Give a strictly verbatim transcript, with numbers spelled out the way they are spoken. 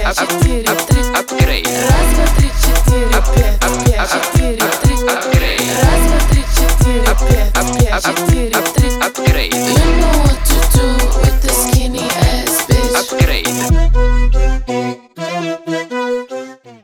пять, четыре, три, апгрейд. раз, два, три, четыре, пять, пять, четыре, три, апгрейд. раз, два, три, четыре, пять, пять, четыре.